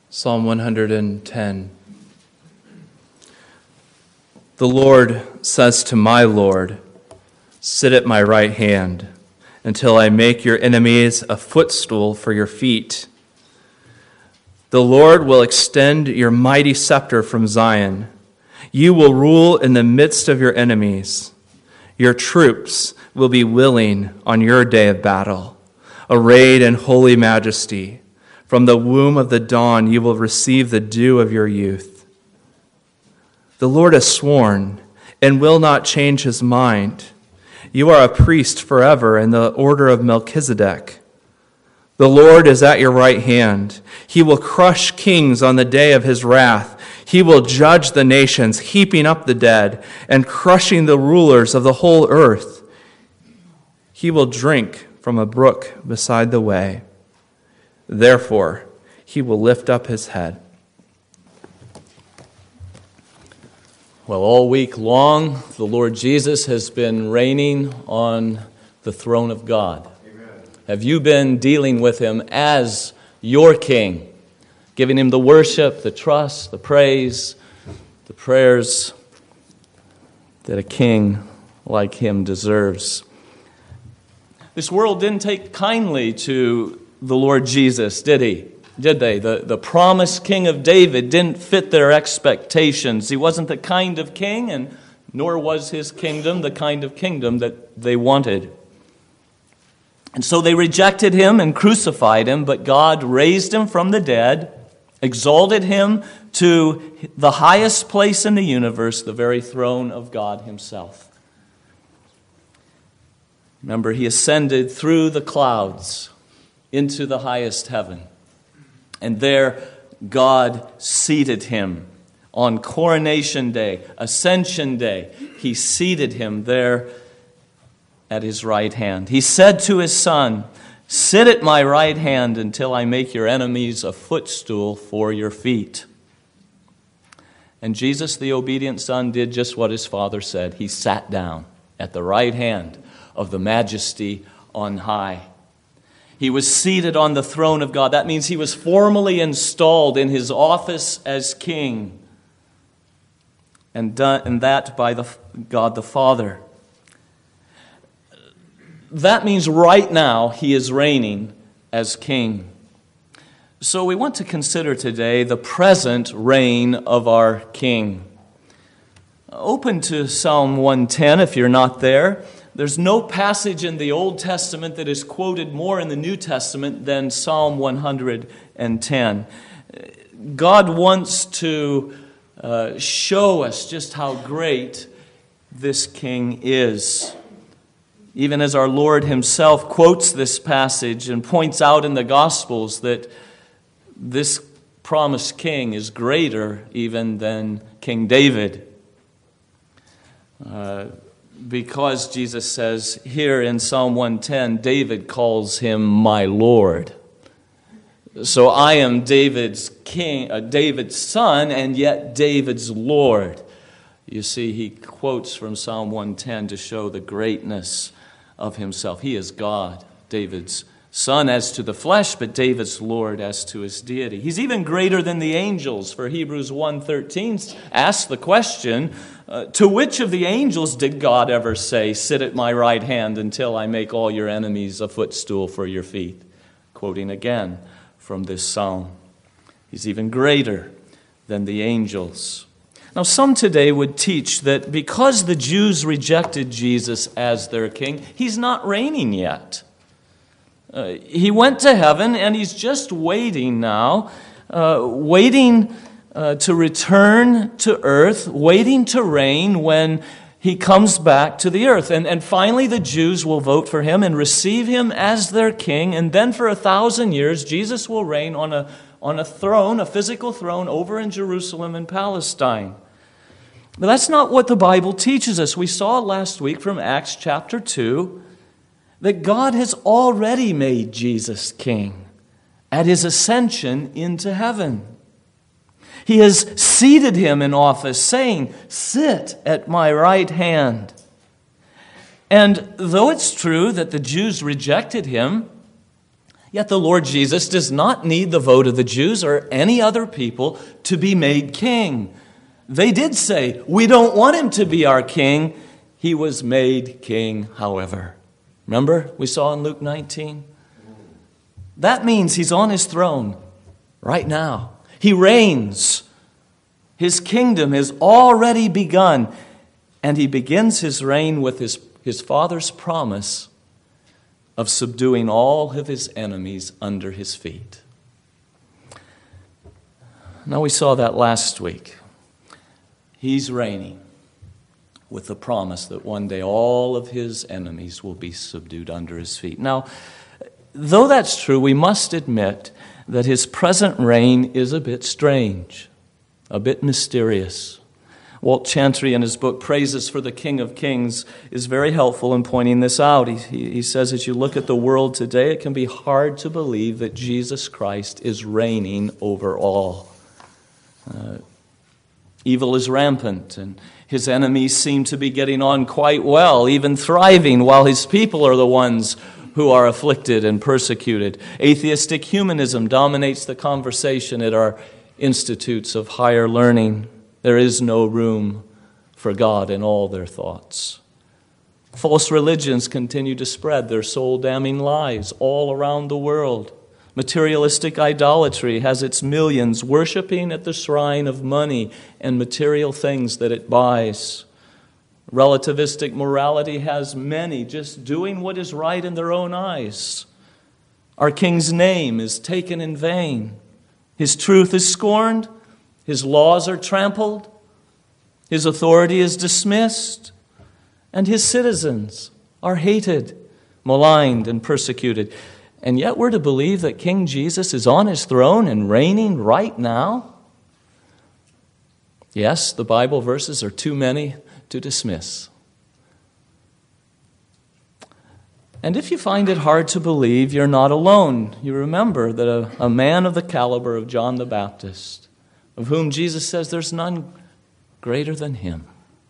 Psalm 110. The Lord says to my Lord, "Sit at my right hand until I make your enemies a footstool for your feet." The Lord will extend your mighty scepter from Zion. You will rule in the midst of your enemies. Your troops will be willing on your day of battle, arrayed in holy majesty. From the womb of the dawn you will receive the dew of your youth. The Lord has sworn and will not change his mind. You are a priest forever in the order of Melchizedek. The Lord is at your right hand. He will crush kings on the day of his wrath. He will judge the nations, heaping up the dead and crushing the rulers of the whole earth. He will drink from a brook beside the way. Therefore, he will lift up his head. Well, all week long, the Lord Jesus has been reigning on the throne of God. Amen. Have you been dealing with him as your king, giving him the worship, the trust, the praise, the prayers that a king like him deserves? This world didn't take kindly to the Lord Jesus, did he? Did they? The promised king of David didn't fit their expectations. He wasn't the kind of king, and nor was his kingdom the kind of kingdom that they wanted. And so they rejected him and crucified him, but God raised him from the dead, exalted him to the highest place in the universe, the very throne of God himself. Remember, he ascended through the clouds into the highest heaven. And there God seated him on Coronation Day, Ascension Day. He seated him there at his right hand. He said to his Son, "Sit at my right hand until I make your enemies a footstool for your feet." And Jesus, the obedient Son, did just what his Father said. He sat down at the right hand of the Majesty on high. He was seated on the throne of God. That means he was formally installed in his office as king. And that by God the Father. That means right now he is reigning as king. So we want to consider today the present reign of our king. Open to Psalm 110 if you're not there. There's no passage in the Old Testament that is quoted more in the New Testament than Psalm 110. God wants to show us just how great this king is. Even as our Lord himself quotes this passage and points out in the Gospels that this promised king is greater even than King David. Because Jesus says here in Psalm 110, David calls him my Lord. So I am David's king, David's son, and yet David's Lord. You see, he quotes from Psalm 110 to show the greatness of himself. He is God, David's son as to the flesh, but David's Lord as to his deity. He's even greater than the angels, for Hebrews 1:13 asks the question, to which of the angels did God ever say, "Sit at my right hand until I make all your enemies a footstool for your feet"? Quoting again from this psalm. He's even greater than the angels. Now, some today would teach that because the Jews rejected Jesus as their king, he's not reigning yet. He went to heaven and he's just waiting now, waiting to return to earth, waiting to reign when he comes back to the earth. And finally the Jews will vote for him and receive him as their king. And then for 1,000 years, Jesus will reign on a throne, a physical throne over in Jerusalem and Palestine. But that's not what the Bible teaches us. We saw last week from Acts chapter 2 that God has already made Jesus king at his ascension into heaven. He has seated him in office, saying, "Sit at my right hand." And though it's true that the Jews rejected him, Yet the Lord Jesus does not need the vote of the Jews or any other people to be made king. They did say, we don't want him to be our king. He was made king, however. Remember, we saw in Luke 19? That means he's on his throne right now. He reigns. His kingdom has already begun. And he begins his reign with his Father's promise of subduing all of his enemies under his feet. Now, we saw that last week. He's reigning with the promise that one day all of his enemies will be subdued under his feet. Now, though that's true, we must admit that his present reign is a bit strange, a bit mysterious. Walt Chantry, in his book Praises for the King of Kings, is very helpful in pointing this out. He says, as you look at the world today, it can be hard to believe that Jesus Christ is reigning over all. Evil is rampant, and his enemies seem to be getting on quite well, even thriving, while his people are the ones who are afflicted and persecuted. Atheistic humanism dominates the conversation at our institutes of higher learning. There is no room for God in all their thoughts. False religions continue to spread their soul-damning lies all around the world. Materialistic idolatry has its millions worshiping at the shrine of money and material things that it buys. Relativistic morality has many just doing what is right in their own eyes. Our King's name is taken in vain. His truth is scorned. His laws are trampled. His authority is dismissed. And his citizens are hated, maligned, and persecuted. And yet we're to believe that King Jesus is on his throne and reigning right now? Yes, the Bible verses are too many to dismiss. And if you find it hard to believe, you're not alone. You remember that a man of the caliber of John the Baptist, of whom Jesus says there's none greater than him,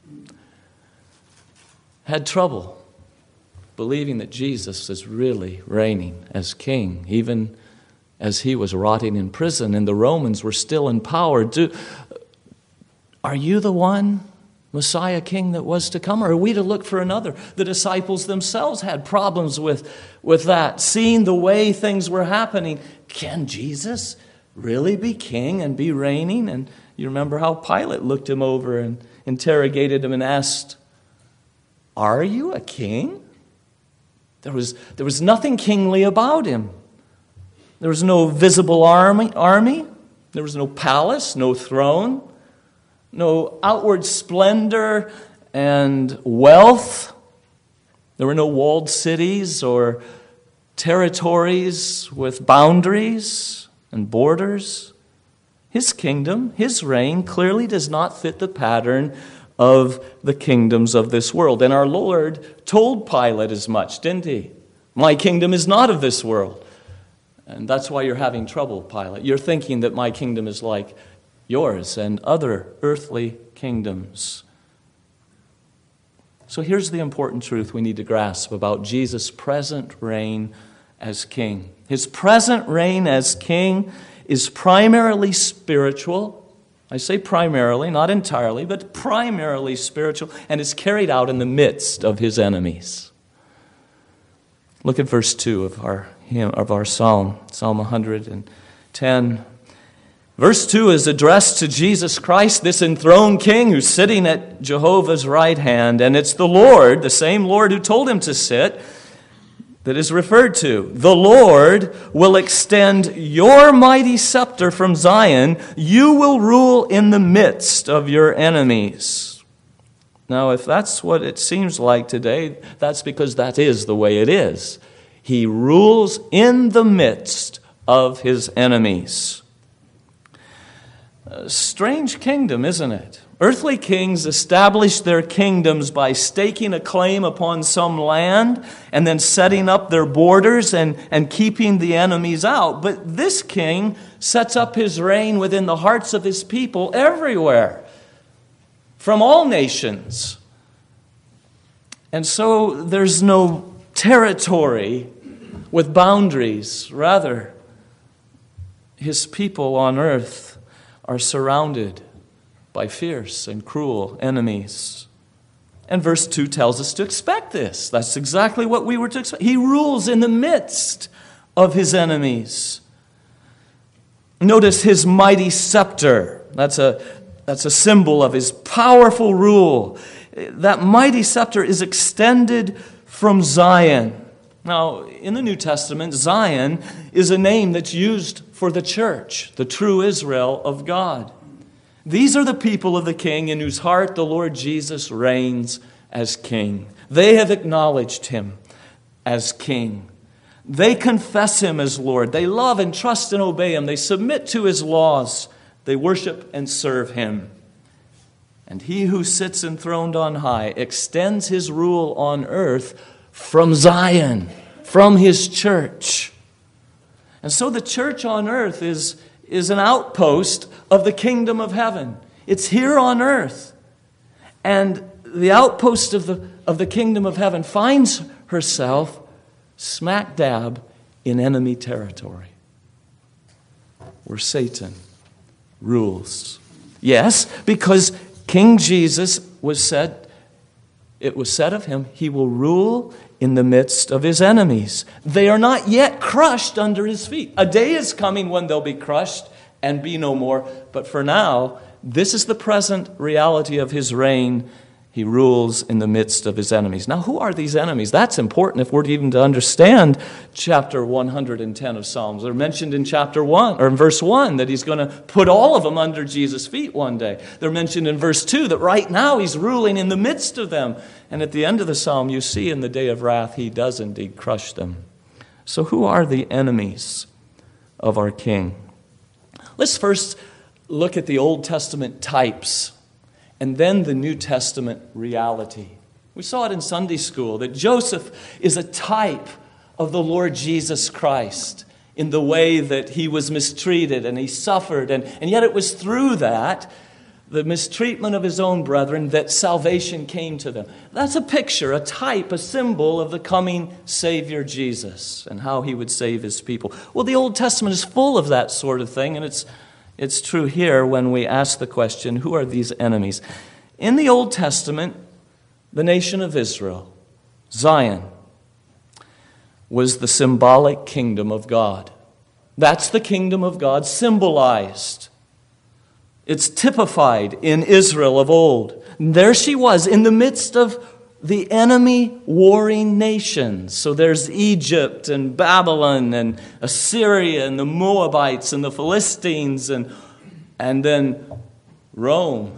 had trouble believing that Jesus is really reigning as king, even as he was rotting in prison and the Romans were still in power. Are you the one Messiah king that was to come, or are we to look for another? The disciples themselves had problems with that, seeing the way things were happening. Can Jesus really be king and be reigning? And you remember how Pilate looked him over and interrogated him and asked, "Are you a king?" There was nothing kingly about him. There was no visible army. There was no palace, no throne, no outward splendor and wealth. There were no walled cities or territories with boundaries and borders. His kingdom, his reign, clearly does not fit the pattern of the kingdoms of this world. And our Lord told Pilate as much, didn't he? My kingdom is not of this world. And that's why you're having trouble, Pilate. You're thinking that my kingdom is like yours and other earthly kingdoms. So here's the important truth we need to grasp about Jesus' present reign as king. His present reign as king is primarily spiritual. I say primarily, not entirely, but primarily spiritual, and is carried out in the midst of his enemies. Look at verse 2 of our psalm, Psalm 110. Verse 2 is addressed to Jesus Christ, this enthroned king who's sitting at Jehovah's right hand, and it's the Lord, the same Lord who told him to sit, that is referred to. The Lord will extend your mighty scepter from Zion. You will rule in the midst of your enemies. Now, if that's what it seems like today, that's because that is the way it is. He rules in the midst of his enemies. A strange kingdom, isn't it? Earthly kings established their kingdoms by staking a claim upon some land and then setting up their borders and keeping the enemies out. But this king sets up his reign within the hearts of his people everywhere, from all nations. And so there's no territory with boundaries. Rather, his people on earth are surrounded by fierce and cruel enemies. And verse 2 tells us to expect this. That's exactly what we were to expect. He rules in the midst of his enemies. Notice his mighty scepter. That's a symbol of his powerful rule. That mighty scepter is extended from Zion. Now, in the New Testament, Zion is a name that's used for the church, the true Israel of God. These are the people of the King in whose heart the Lord Jesus reigns as King. They have acknowledged him as King. They confess him as Lord. They love and trust and obey him. They submit to his laws. They worship and serve him. And he who sits enthroned on high extends his rule on earth from Zion, from his church. And so the church on earth is an outpost of the kingdom of heaven. It's here on earth. And the outpost of the kingdom of heaven finds herself smack dab in enemy territory, where Satan rules. Yes, because King Jesus it was said of him, he will rule in the midst of his enemies. They are not yet crushed under his feet. A day is coming when they'll be crushed and be no more. But for now, this is the present reality of his reign. He rules in the midst of his enemies. Now, who are these enemies? That's important if we're even to understand chapter 110 of Psalms. They're mentioned in chapter 1, or in verse 1, that he's going to put all of them under Jesus' feet one day. They're mentioned in verse 2 that right now he's ruling in the midst of them. And at the end of the psalm, you see in the day of wrath, he does indeed crush them. So who are the enemies of our King? Let's first look at the Old Testament types and then the New Testament reality. We saw it in Sunday school that Joseph is a type of the Lord Jesus Christ in the way that he was mistreated and he suffered. And yet it was through that, the mistreatment of his own brethren, that salvation came to them. That's a picture, a type, a symbol of the coming Savior Jesus and how he would save his people. Well, the Old Testament is full of that sort of thing, and it's true here when we ask the question, who are these enemies? In the Old Testament, the nation of Israel, Zion, was the symbolic kingdom of God. That's the kingdom of God symbolized. It's typified in Israel of old. And there she was in the midst of the enemy warring nations. So there's Egypt and Babylon and Assyria and the Moabites and the Philistines and then Rome.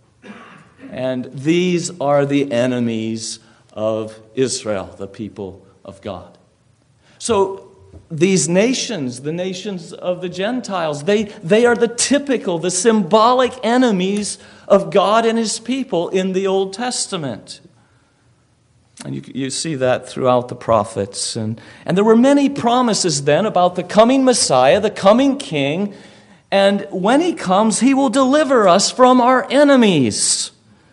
And these are the enemies of Israel, the people of God. So these nations, the nations of the Gentiles, they are the typical, the symbolic enemies of God and his people in the Old Testament. And you see that throughout the prophets. And there were many promises then about the coming Messiah, the coming King. And when he comes, he will deliver us from our enemies.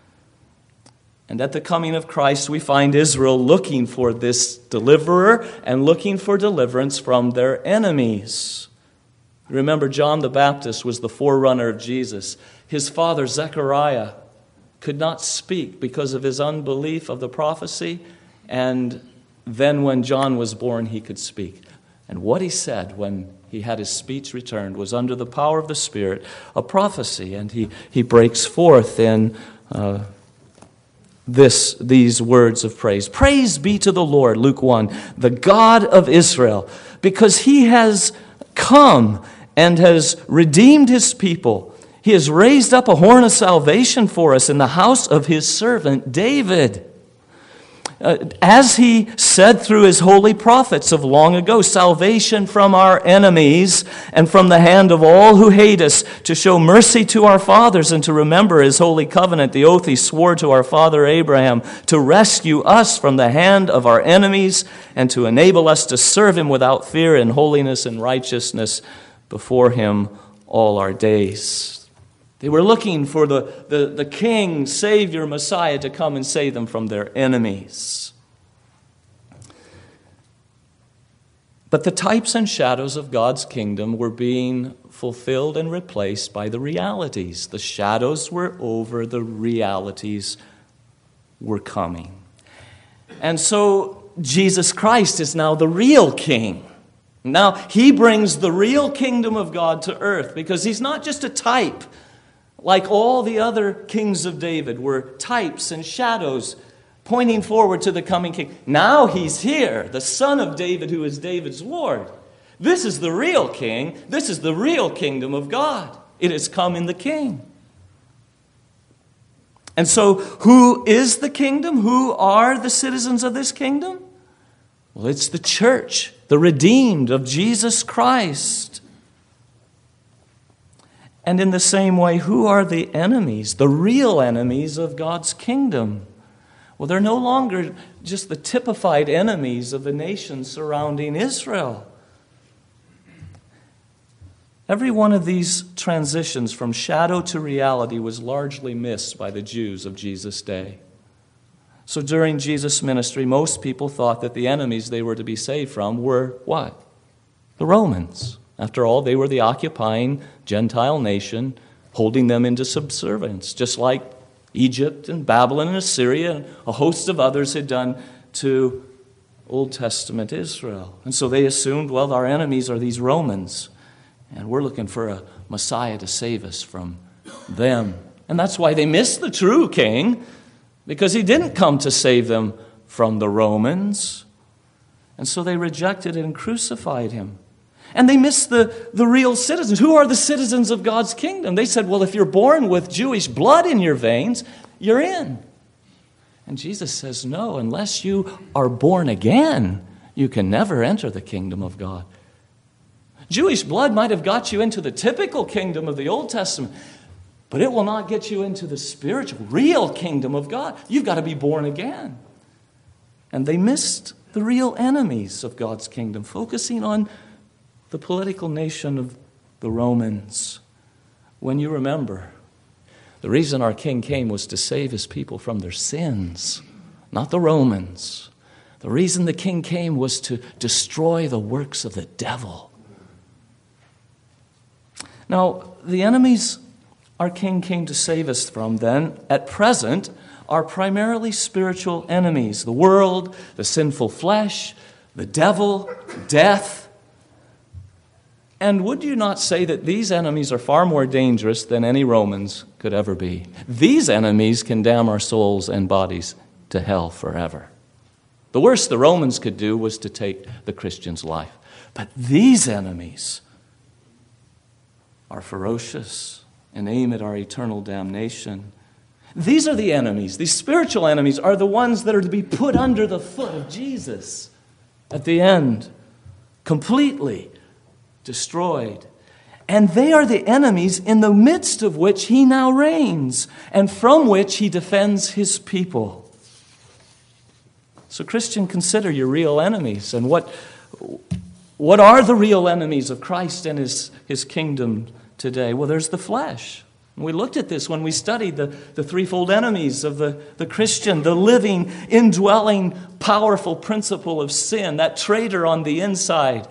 And at the coming of Christ, we find Israel looking for this deliverer and looking for deliverance from their enemies. Remember, John the Baptist was the forerunner of Jesus. His father, Zechariah, could not speak because of his unbelief of the prophecy. And then when John was born, he could speak. And what he said when he had his speech returned was under the power of the Spirit, a prophecy. And he breaks forth in these words of praise. Praise be to the Lord, Luke 1, the God of Israel, because he has come and has redeemed his people. He has raised up a horn of salvation for us in the house of his servant David. As he said through his holy prophets of long ago, salvation from our enemies and from the hand of all who hate us, to show mercy to our fathers and to remember his holy covenant, the oath he swore to our father Abraham, to rescue us from the hand of our enemies and to enable us to serve him without fear in holiness and righteousness before him all our days. They were looking for the King, Savior, Messiah to come and save them from their enemies. But the types and shadows of God's kingdom were being fulfilled and replaced by the realities. The shadows were over, the realities were coming. And so Jesus Christ is now the real king. Now he brings the real kingdom of God to earth, because he's not just a type like all the other kings of David were types and shadows pointing forward to the coming king. Now he's here, the son of David, who is David's Lord. This is the real king. This is the real kingdom of God. It has come in the king. And so who is the kingdom? Who are the citizens of this kingdom? Well, it's the church, the redeemed of Jesus Christ. And in the same way, who are the enemies, the real enemies of God's kingdom? Well, they're no longer just the typified enemies of the nations surrounding Israel. Every one of these transitions from shadow to reality was largely missed by the Jews of Jesus' day. So during Jesus' ministry, most people thought that the enemies they were to be saved from were what? The Romans. After all, they were the occupying Gentile nation, holding them into subservience, just like Egypt and Babylon and Assyria and a host of others had done to Old Testament Israel. And so they assumed, well, our enemies are these Romans, and we're looking for a Messiah to save us from them. And that's why they missed the true king, because he didn't come to save them from the Romans. And so they rejected and crucified him. And they missed the real citizens. Who are the citizens of God's kingdom? They said, well, if you're born with Jewish blood in your veins, you're in. And Jesus says, no, unless you are born again, you can never enter the kingdom of God. Jewish blood might have got you into the typical kingdom of the Old Testament, but it will not get you into the spiritual, real kingdom of God. You've got to be born again. And they missed the real enemies of God's kingdom, focusing on the political nation of the Romans. When you remember, the reason our king came was to save his people from their sins, not the Romans. The reason the king came was to destroy the works of the devil. Now, the enemies our king came to save us from then, at present, are primarily spiritual enemies. The world, the sinful flesh, the devil, death. And would you not say that these enemies are far more dangerous than any Romans could ever be? These enemies can damn our souls and bodies to hell forever. The worst the Romans could do was to take the Christian's life. But these enemies are ferocious and aim at our eternal damnation. These are the enemies. These spiritual enemies are the ones that are to be put under the foot of Jesus at the end, completely destroyed. And they are the enemies in the midst of which he now reigns and from which he defends his people. So, Christian, consider your real enemies. And what are the real enemies of Christ and his kingdom today? Well, there's the flesh. And we looked at this when we studied the threefold enemies of the Christian, the living, indwelling, powerful principle of sin, that traitor on the inside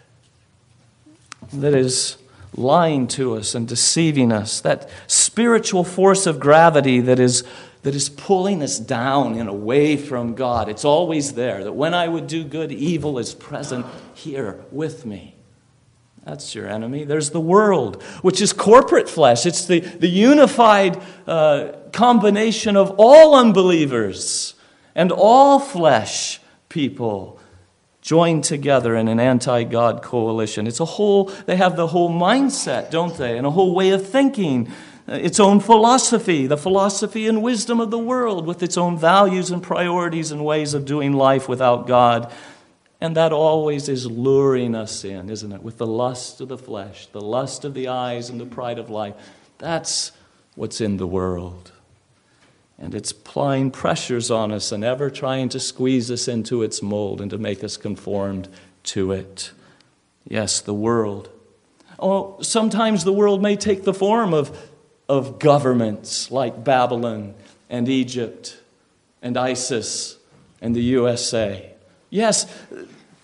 that is lying to us and deceiving us, that spiritual force of gravity that is pulling us down and away from God. It's always there, that when I would do good, evil is present here with me. That's your enemy. There's the world, which is corporate flesh. It's the unified combination of all unbelievers and all flesh people joined together in an anti-God coalition. They have the whole mindset, don't they? And a whole way of thinking, its own philosophy, the philosophy and wisdom of the world with its own values and priorities and ways of doing life without God. And that always is luring us in, isn't it? With the lust of the flesh, the lust of the eyes, and the pride of life. That's what's in the world. And it's applying pressures on us and ever trying to squeeze us into its mold and to make us conformed to it. Yes, the world. Oh, sometimes the world may take the form of governments like Babylon and Egypt and ISIS and the USA. Yes,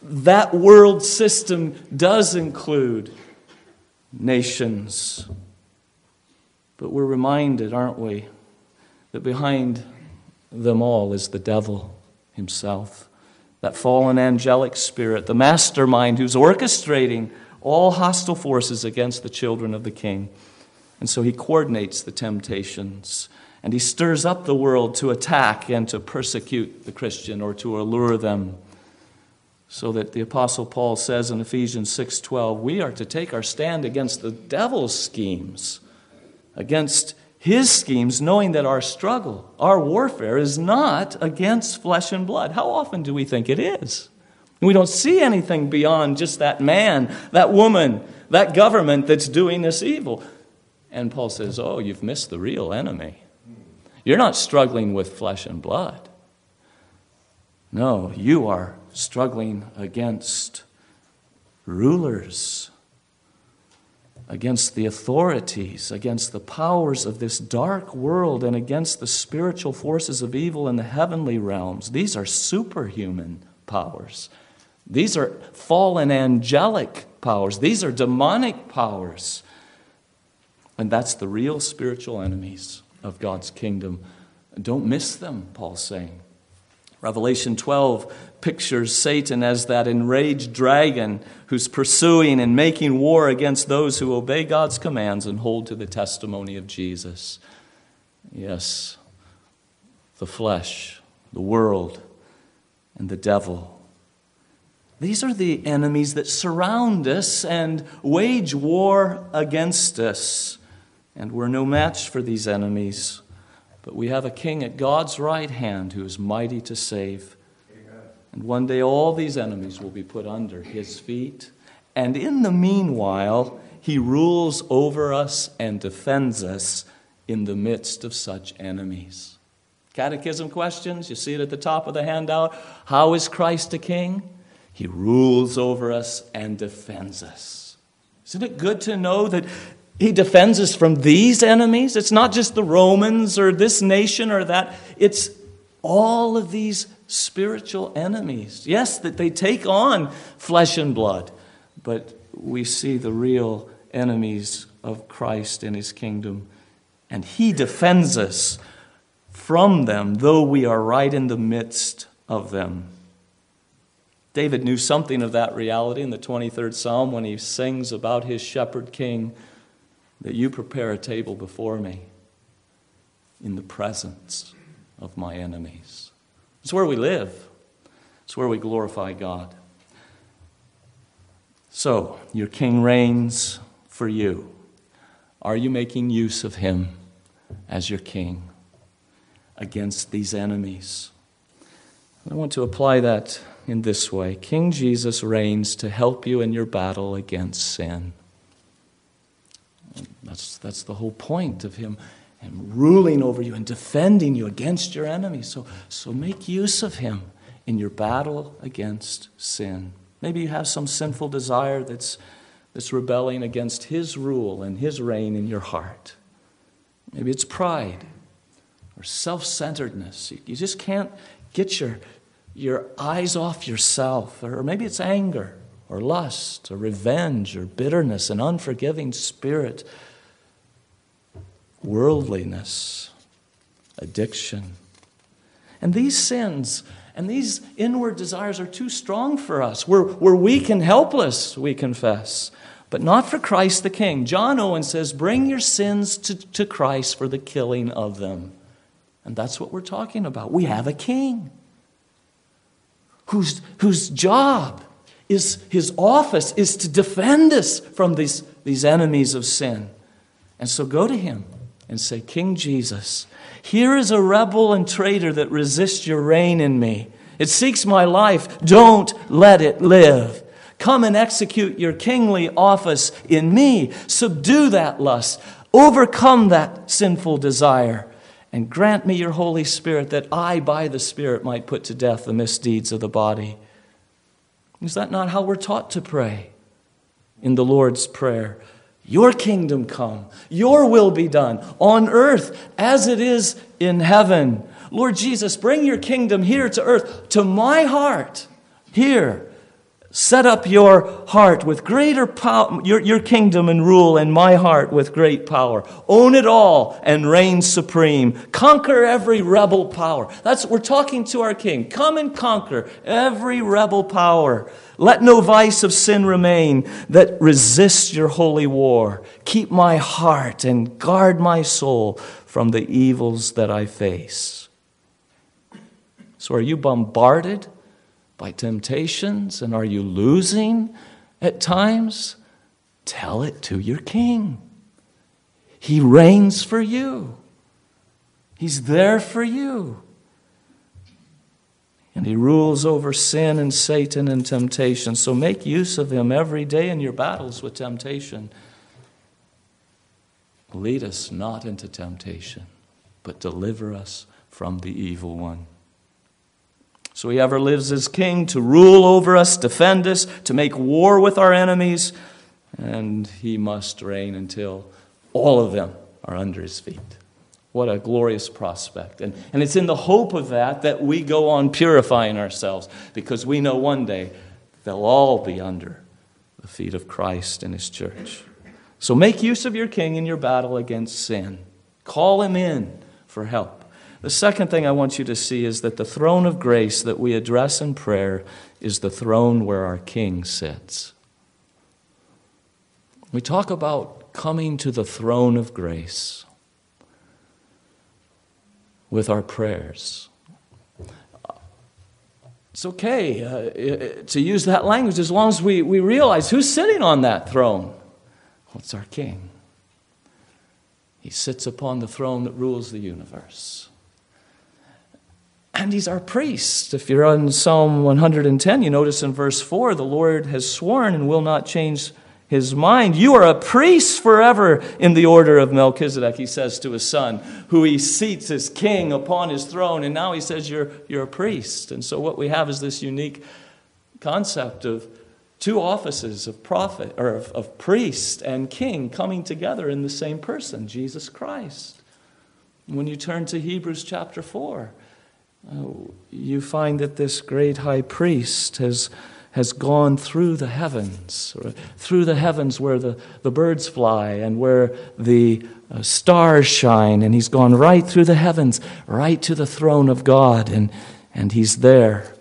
that world system does include nations. But we're reminded, aren't we, that behind them all is the devil himself, that fallen angelic spirit, the mastermind who's orchestrating all hostile forces against the children of the King. And so he coordinates the temptations, and he stirs up the world to attack and to persecute the Christian or to allure them. So that the Apostle Paul says in Ephesians 6:12, we are to take our stand against the devil's schemes, against his schemes, knowing that our struggle, our warfare is not against flesh and blood. How often do we think it is? We don't see anything beyond just that man, that woman, that government that's doing this evil. And Paul says, oh, you've missed the real enemy. You're not struggling with flesh and blood. No, you are struggling against rulers, against the authorities, against the powers of this dark world, and against the spiritual forces of evil in the heavenly realms. These are superhuman powers. These are fallen angelic powers. These are demonic powers. And that's the real spiritual enemies of God's kingdom. Don't miss them, Paul's saying. Revelation 12 pictures Satan as that enraged dragon who's pursuing and making war against those who obey God's commands and hold to the testimony of Jesus. Yes, the flesh, the world, and the devil. These are the enemies that surround us and wage war against us. And we're no match for these enemies. But we have a king at God's right hand who is mighty to save. Amen. And one day all these enemies will be put under his feet. And in the meanwhile, he rules over us and defends us in the midst of such enemies. Catechism questions, you see it at the top of the handout. How is Christ a king? He rules over us and defends us. Isn't it good to know that he defends us from these enemies? It's not just the Romans or this nation or that. It's all of these spiritual enemies. Yes, that they take on flesh and blood, but we see the real enemies of Christ and his kingdom. And he defends us from them, though we are right in the midst of them. David knew something of that reality in the 23rd Psalm when he sings about his shepherd king, that you prepare a table before me in the presence of my enemies. It's where we live. It's where we glorify God. So, your king reigns for you. Are you making use of him as your king against these enemies? I want to apply that in this way. King Jesus reigns to help you in your battle against sin. That's the whole point of him and ruling over you and defending you against your enemies. So make use of him in your battle against sin. Maybe you have some sinful desire that's rebelling against his rule and his reign in your heart. Maybe it's pride or self-centeredness. You just can't get your eyes off yourself. Or maybe it's anger or lust or revenge or bitterness, an unforgiving spirit, worldliness, addiction. And these sins and these inward desires are too strong for us. We're weak and helpless, we confess, but not for Christ the King. John Owen says, bring your sins to Christ for the killing of them. And that's what we're talking about. We have a king whose job is, his office is to defend us from these enemies of sin. And so go to him and say, King Jesus, here is a rebel and traitor that resists your reign in me. It seeks my life. Don't let it live. Come and execute your kingly office in me. Subdue that lust. Overcome that sinful desire. And grant me your Holy Spirit that I, by the Spirit, might put to death the misdeeds of the body. Is that not how we're taught to pray in the Lord's Prayer? Your kingdom come, your will be done on earth as it is in heaven. Lord Jesus, bring your kingdom here to earth, to my heart, here, Set up your heart with greater power, your kingdom and rule, and my heart with great power. Own it all and reign supreme. Conquer every rebel power. We're talking to our King. Come and conquer every rebel power. Let no vice of sin remain that resists your holy war. Keep my heart and guard my soul from the evils that I face. So are you bombarded by temptations, and are you losing at times? Tell it to your King. He reigns for you. He's there for you. And He rules over sin and Satan and temptation. So make use of Him every day in your battles with temptation. Lead us not into temptation, but deliver us from the evil one. So He ever lives as King to rule over us, defend us, to make war with our enemies, and He must reign until all of them are under His feet. What a glorious prospect. And it's in the hope of that we go on purifying ourselves, because we know one day they'll all be under the feet of Christ and His church. So make use of your King in your battle against sin. Call Him in for help. The second thing I want you to see is that the throne of grace that we address in prayer is the throne where our King sits. We talk about coming to the throne of grace with our prayers. It's okay to use that language as long as we realize who's sitting on that throne. Well, it's our King. He sits upon the throne that rules the universe. And He's our priest. If you're on Psalm 110, you notice in verse 4, the Lord has sworn and will not change His mind. You are a priest forever in the order of Melchizedek, He says to His Son, who He seats as king upon His throne. And now He says you're a priest. And so what we have is this unique concept of two offices of prophet, or of priest and king coming together in the same person, Jesus Christ. When you turn to Hebrews chapter 4, you find that this great high priest has gone through the heavens where the birds fly and where the stars shine, and He's gone right through the heavens, right to the throne of God, and He's there.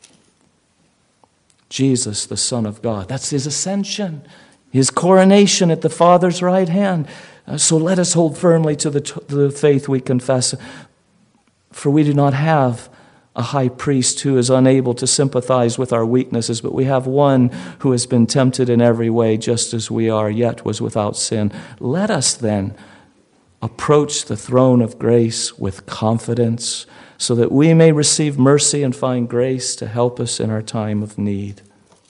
Jesus, the Son of God. That's His ascension, His coronation at the Father's right hand. So let us hold firmly to the faith we confess. For we do not have a high priest who is unable to sympathize with our weaknesses, but we have one who has been tempted in every way, just as we are, yet was without sin. Let us then approach the throne of grace with confidence, so that we may receive mercy and find grace to help us in our time of need.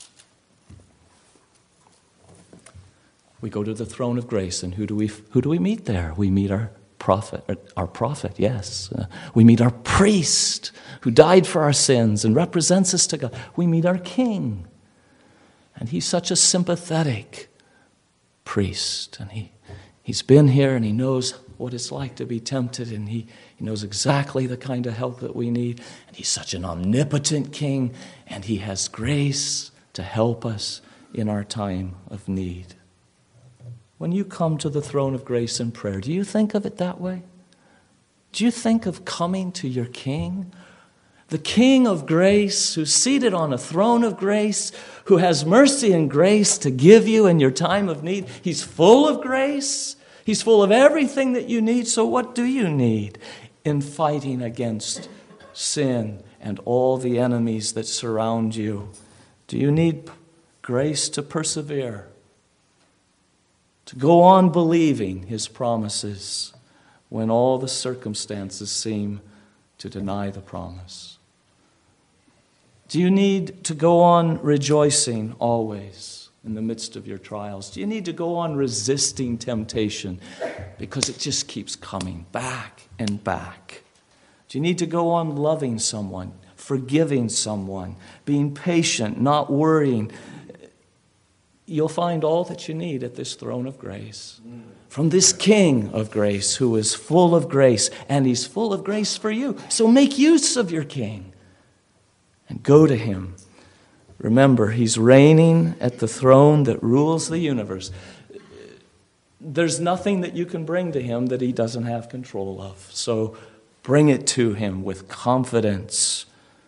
We go to the throne of grace, and who do we meet there? We meet our prophet, yes. We meet our priest who died for our sins and represents us to God. We meet our King, and He's such a sympathetic priest, and he's been here, and He knows what it's like to be tempted, and he knows exactly the kind of help that we need, and He's such an omnipotent King, and He has grace to help us in our time of need. When you come to the throne of grace in prayer, do you think of it that way? Do you think of coming to your King? The King of grace, who's seated on a throne of grace, who has mercy and grace to give you in your time of need. He's full of grace. He's full of everything that you need. So what do you need in fighting against sin and all the enemies that surround you? Do you need grace to persevere? To go on believing His promises when all the circumstances seem to deny the promise? Do you need to go on rejoicing always in the midst of your trials? Do you need to go on resisting temptation because it just keeps coming back and back? Do you need to go on loving someone, forgiving someone, being patient, not worrying? You'll find all that you need at this throne of grace. From this King of grace who is full of grace, and He's full of grace for you. So make use of your King and go to Him Remember, he's reigning at the throne that rules the universe. There's nothing that you can bring to him that he doesn't have control of. So bring it to him with confidence.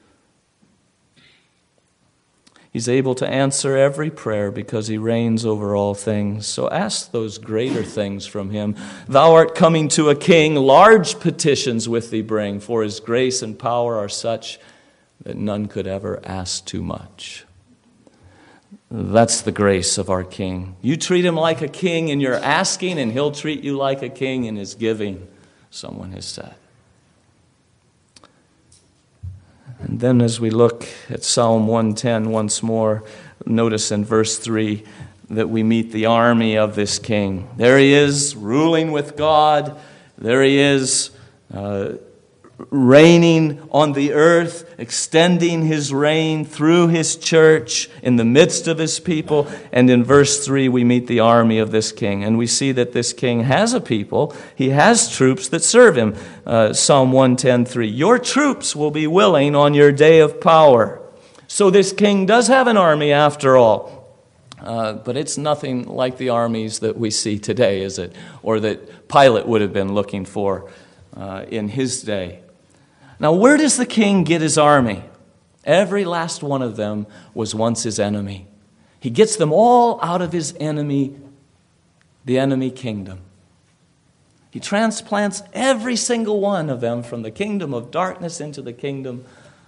He's able to answer every prayer because he reigns over all things. So ask those greater things from him. Thou art coming to a king, large petitions with thee bring, for his grace and power are such that none could ever ask too much. That's the grace of our King. You treat him like a king in your asking, and he'll treat you like a king in his giving, someone has said. And then as we look at Psalm 110 once more, notice in verse 3 that we meet the army of this king. There he is, ruling with God. There he is, reigning on the earth, extending his reign through his church in the midst of his people. And in verse 3, we meet the army of this king. And we see that this king has a people. He has troops that serve him. Psalm 110:3, your troops will be willing on your day of power. So this king does have an army after all. But it's nothing like the armies that we see today, is it? Or that Pilate would have been looking for in his day. Now, where does the king get his army? Every last one of them was once his enemy. He gets them all out of his enemy, the enemy kingdom. He transplants every single one of them from the kingdom of darkness into the kingdom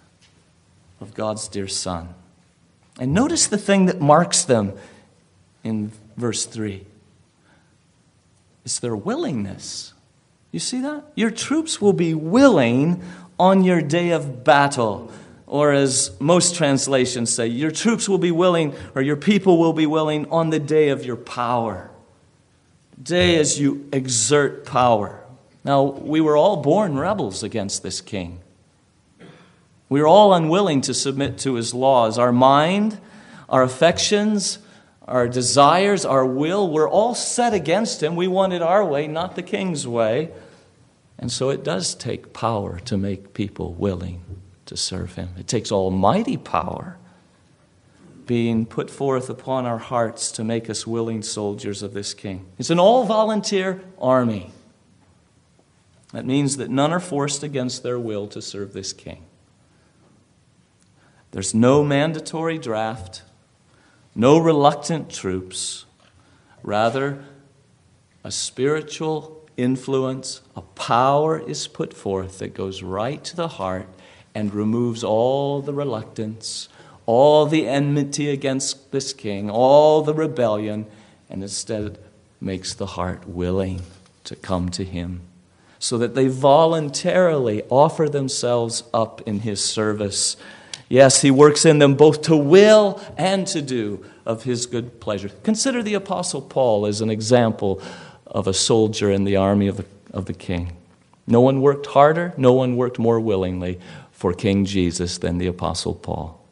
of God's dear Son. And notice the thing that marks them in verse 3. It's their willingness. You see that? Your troops will be willing on your day of battle. Or as most translations say, your troops will be willing, or your people will be willing on the day of your power. Day as you exert power. Now, we were all born rebels against this king. We were all unwilling to submit to his laws. Our mind, our affections, our desires, our will were all set against him. We wanted our way, not the king's way. And so it does take power to make people willing to serve him. It takes almighty power being put forth upon our hearts to make us willing soldiers of this king. It's an all-volunteer army. That means that none are forced against their will to serve this king. There's no mandatory draft, no reluctant troops. Rather, a spiritual influence, a power is put forth that goes right to the heart and removes all the reluctance, all the enmity against this king, all the rebellion, and instead makes the heart willing to come to him so that they voluntarily offer themselves up in his service. Yes, he works in them both to will and to do of his good pleasure. Consider the Apostle Paul as an example of a soldier in the army of the king. No one worked harder, no one worked more willingly for King Jesus than the Apostle Paul.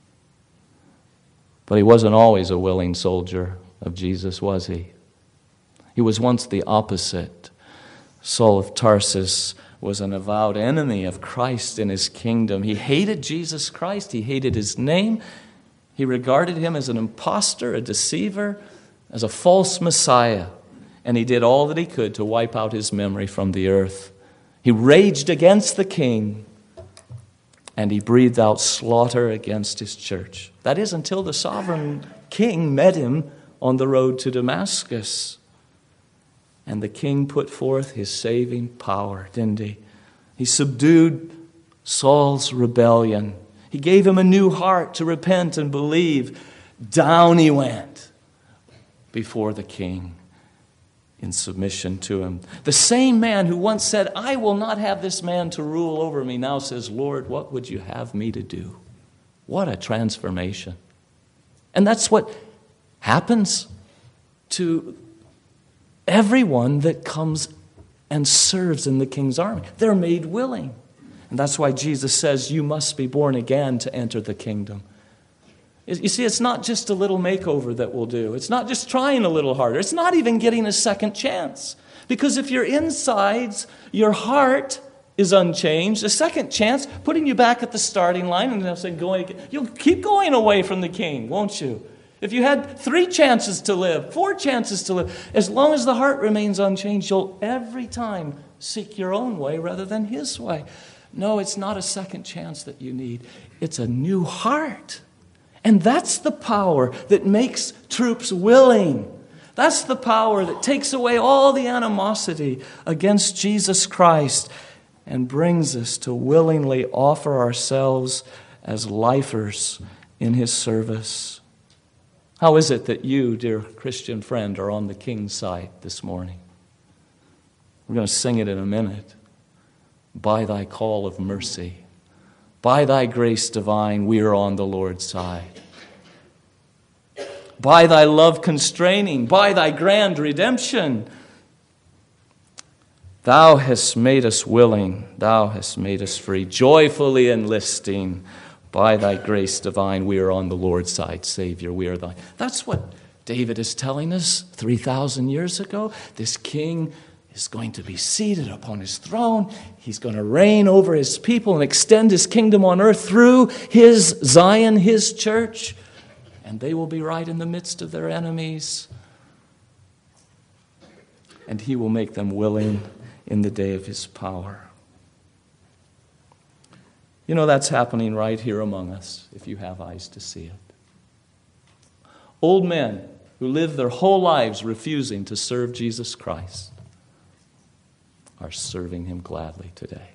But he wasn't always a willing soldier of Jesus, was he? He was once the opposite. Saul of Tarsus was an avowed enemy of Christ in his kingdom. He hated Jesus Christ. He hated his name. He regarded him as an impostor, a deceiver, as a false Messiah. And he did all that he could to wipe out his memory from the earth. He raged against the king, and he breathed out slaughter against his church. That is, until the sovereign king met him on the road to Damascus. And the king put forth his saving power, didn't he? He subdued Saul's rebellion. He gave him a new heart to repent and believe. Down he went before the king in submission to him. The same man who once said, I will not have this man to rule over me, now says, Lord, what would you have me to do? What a transformation. And that's what happens to everyone that comes and serves in the king's army. They're made willing. And that's why Jesus says, you must be born again to enter the kingdom. You see, it's not just a little makeover that will do. It's not just trying a little harder. It's not even getting a second chance. Because if your insides, your heart is unchanged. The second chance, putting you back at the starting line and saying, you'll keep going away from the king, won't you? If you had 3 chances to live, 4 chances to live, as long as the heart remains unchanged, you'll every time seek your own way rather than his way. No, it's not a second chance that you need. It's a new heart. And that's the power that makes troops willing. That's the power that takes away all the animosity against Jesus Christ and brings us to willingly offer ourselves as lifers in his service. How is it that you, dear Christian friend, are on the king's side this morning? We're going to sing it in a minute. By thy call of mercy, by thy grace divine, we are on the Lord's side. By thy love constraining, by thy grand redemption, thou hast made us willing, thou hast made us free, joyfully enlisting. By thy grace divine, we are on the Lord's side, Savior, we are thine. That's what David is telling us 3,000 years ago. This king is going to be seated upon his throne. He's going to reign over his people and extend his kingdom on earth through his Zion, his church. And they will be right in the midst of their enemies. And he will make them willing in the day of his power. You know, that's happening right here among us, if you have eyes to see it. Old men who live their whole lives refusing to serve Jesus Christ are serving him gladly today.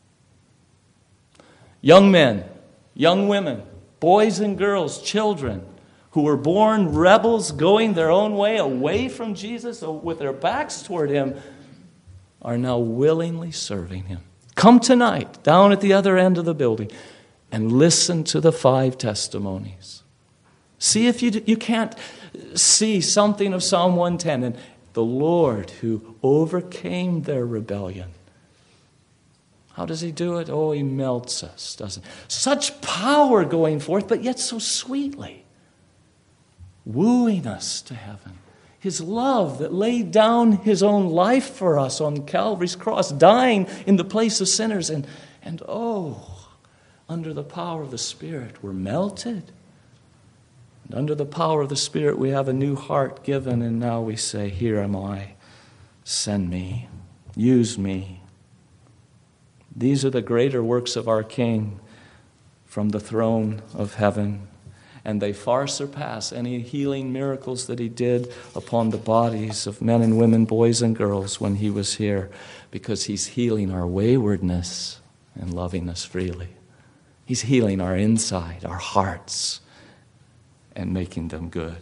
Young men, young women, boys and girls, children who were born rebels going their own way away from Jesus with their backs toward him are now willingly serving him. Come tonight, down at the other end of the building, and listen to the 5 testimonies. See if you can't see something of Psalm 110 and the Lord who overcame their rebellion. How does he do it? Oh, he melts us, doesn't he? Such power going forth, but yet so sweetly, wooing us to heaven. His love that laid down his own life for us on Calvary's cross, dying in the place of sinners. And under the power of the Spirit, we're melted. And under the power of the Spirit, we have a new heart given. And now we say, here am I. Send me. Use me. These are the greater works of our King from the throne of heaven. And they far surpass any healing miracles that he did upon the bodies of men and women, boys and girls when he was here, because he's healing our waywardness and loving us freely. He's healing our inside, our hearts, and making them good.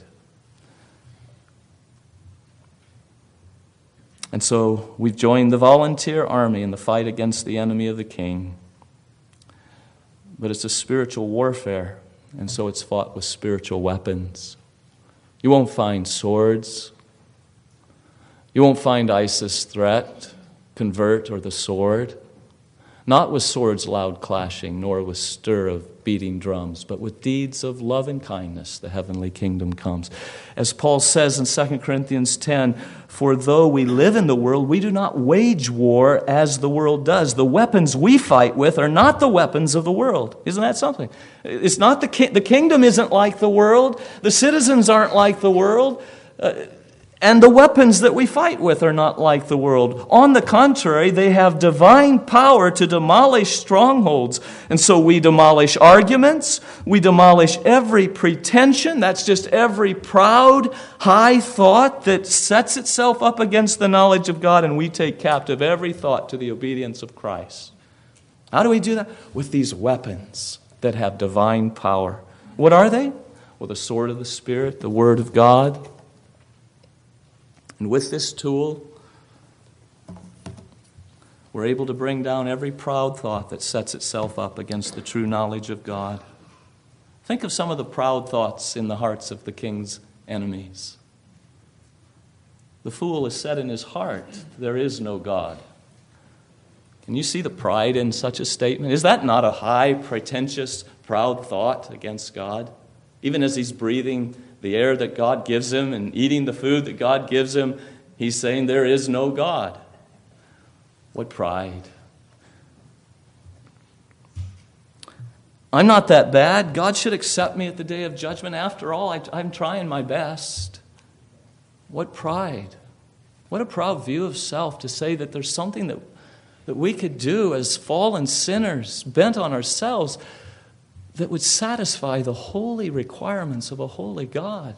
And so we've joined the volunteer army in the fight against the enemy of the king. But it's a spiritual warfare. And so it's fought with spiritual weapons. You won't find swords. You won't find ISIS threat, convert, or the sword. Not with swords loud clashing, nor with stir of beating drums, but with deeds of love and kindness, the heavenly kingdom comes. As Paul says in 2 Corinthians 10, for though we live in the world, we do not wage war as the world does. The weapons we fight with are not the weapons of the world. Isn't that something? It's not the kingdom isn't like the world. The citizens aren't like the world. And the weapons that we fight with are not like the world. On the contrary, they have divine power to demolish strongholds. And so we demolish arguments. We demolish every pretension. That's just every proud, high thought that sets itself up against the knowledge of God. And we take captive every thought to the obedience of Christ. How do we do that? With these weapons that have divine power. What are they? Well, the sword of the Spirit, the Word of God. And with this tool, we're able to bring down every proud thought that sets itself up against the true knowledge of God. Think of some of the proud thoughts in the hearts of the king's enemies. The fool has said in his heart, there is no God. Can you see the pride in such a statement? Is that not a high, pretentious, proud thought against God? Even as he's breathing the air that God gives him and eating the food that God gives him, he's saying there is no God. What pride. I'm not that bad. God should accept me at the day of judgment. After all, I'm trying my best. What pride. What a proud view of self to say that there's something that we could do as fallen sinners, bent on ourselves, that would satisfy the holy requirements of a holy God.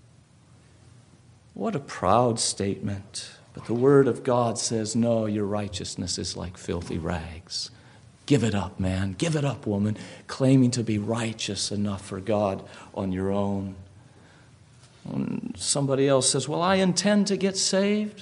What a proud statement. But the Word of God says, no, your righteousness is like filthy rags. Give it up, man. Give it up, woman, claiming to be righteous enough for God on your own. And somebody else says, well, I intend to get saved.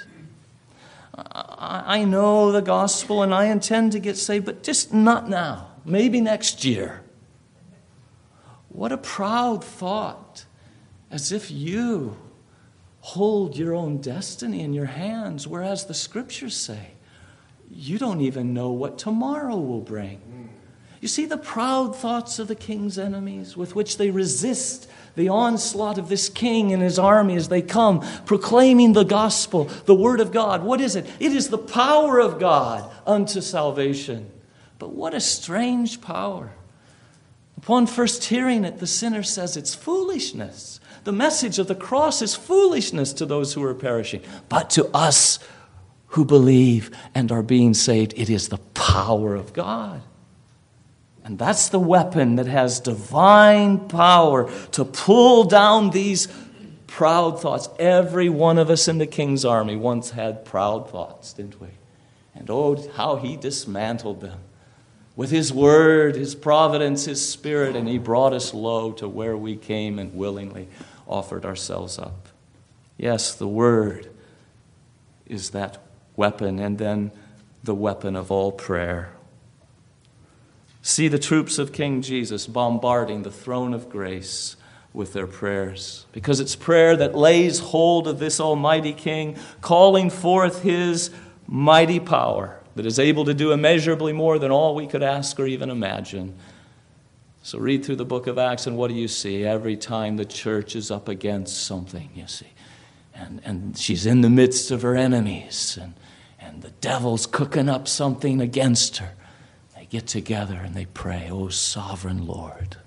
I know the gospel and I intend to get saved, but just not now. Maybe next year. What a proud thought. As if you hold your own destiny in your hands, whereas the Scriptures say, you don't even know what tomorrow will bring. You see the proud thoughts of the king's enemies with which they resist the onslaught of this king and his army as they come, proclaiming the gospel, the word of God. What is it? It is the power of God unto salvation. But what a strange power. Upon first hearing it, the sinner says it's foolishness. The message of the cross is foolishness to those who are perishing. But to us who believe and are being saved, it is the power of God. And that's the weapon that has divine power to pull down these proud thoughts. Every one of us in the king's army once had proud thoughts, didn't we? And oh, how he dismantled them with his word, his providence, his spirit, and he brought us low to where we came and willingly offered ourselves up. Yes, the word is that weapon, and then the weapon of all prayer. See the troops of King Jesus bombarding the throne of grace with their prayers, because it's prayer that lays hold of this almighty King, calling forth his mighty power that is able to do immeasurably more than all we could ask or even imagine. So read through the book of Acts, and what do you see? Every time the church is up against something, you see. And she's in the midst of her enemies, and the devil's cooking up something against her. They get together and they pray, "O sovereign Lord,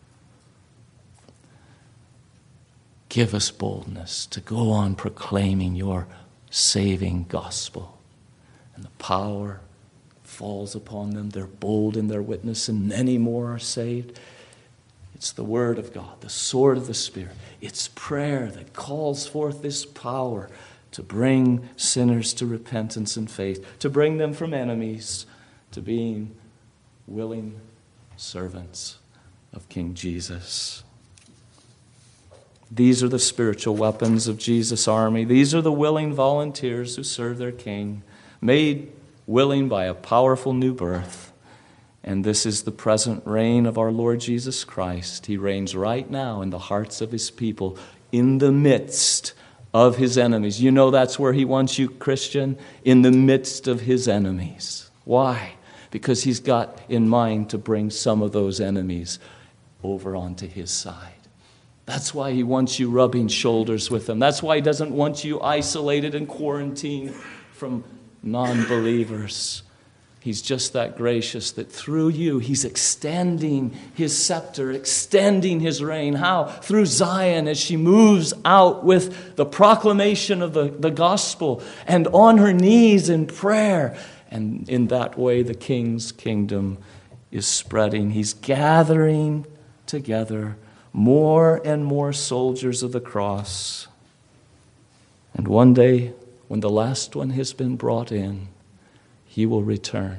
give us boldness to go on proclaiming your saving gospel." And the power falls upon them. They're bold in their witness, and many more are saved. It's the word of God, the sword of the Spirit. It's prayer that calls forth this power to bring sinners to repentance and faith, to bring them from enemies to being willing servants of King Jesus. These are the spiritual weapons of Jesus' army. These are the willing volunteers who serve their King, made willing by a powerful new birth. And this is the present reign of our Lord Jesus Christ. He reigns right now in the hearts of his people, in the midst of his enemies. You know that's where he wants you, Christian, in the midst of his enemies. Why? Because he's got in mind to bring some of those enemies over onto his side. That's why he wants you rubbing shoulders with them. That's why he doesn't want you isolated and quarantined from non-believers. He's just that gracious that through you, he's extending his scepter, extending his reign. How? Through Zion as she moves out with the proclamation of the gospel and on her knees in prayer. And in that way, the King's kingdom is spreading. He's gathering together more and more soldiers of the cross. And one day, when the last one has been brought in, he will return.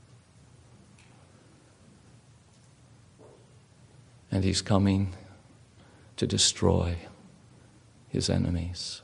And he's coming to destroy his enemies.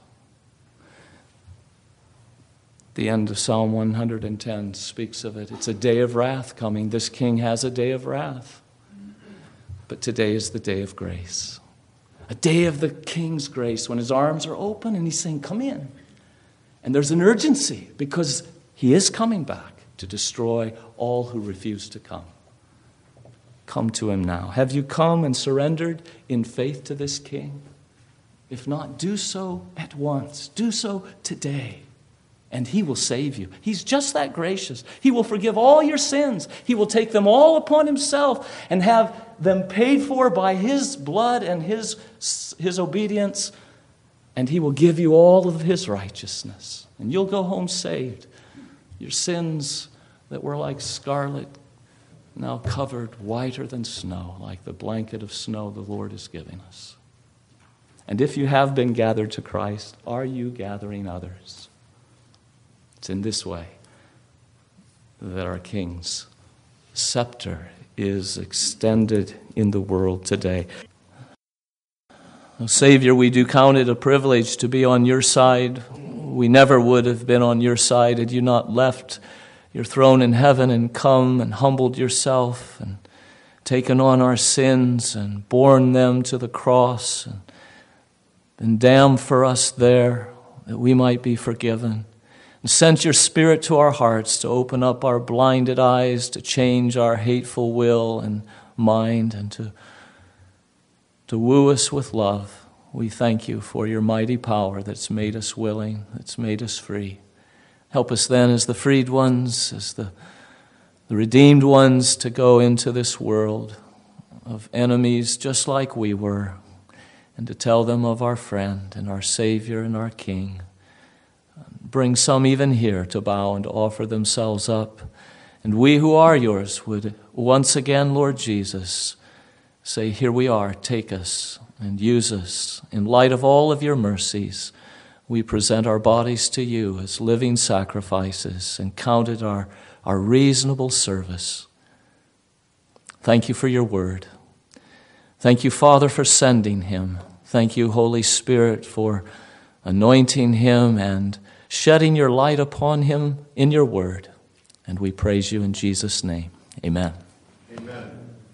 The end of Psalm 110 speaks of it. It's a day of wrath coming. This king has a day of wrath. But today is the day of grace. A day of the king's grace when his arms are open and he's saying, "Come in." And there's an urgency because he is coming back to destroy all who refuse to come. Come to him now. Have you come and surrendered in faith to this king? If not, do so at once. Do so today. And he will save you. He's just that gracious. He will forgive all your sins. He will take them all upon himself and have them paid for by His blood and His obedience, and He will give you all of His righteousness. And you'll go home saved. Your sins that were like scarlet, now covered whiter than snow, like the blanket of snow the Lord is giving us. And if you have been gathered to Christ, are you gathering others? It's in this way that our King's scepter is extended in the world today. Oh, Savior, we do count it a privilege to be on your side. We never would have been on your side had you not left your throne in heaven and come and humbled yourself and taken on our sins and borne them to the cross and been damned for us there that we might be forgiven. And sent your Spirit to our hearts to open up our blinded eyes, to change our hateful will and mind, and to woo us with love. We thank you for your mighty power that's made us willing, that's made us free. Help us then as the freed ones, as the redeemed ones, to go into this world of enemies just like we were, and to tell them of our friend and our Savior and our King. Bring some even here to bow and to offer themselves up. And we who are yours would once again, Lord Jesus, say, here we are, take us and use us. In light of all of your mercies, we present our bodies to you as living sacrifices and count it our reasonable service. Thank you for your word. Thank you, Father, for sending him. Thank you, Holy Spirit, for anointing him and shedding your light upon him in your word. And we praise you in Jesus' name. Amen. Amen.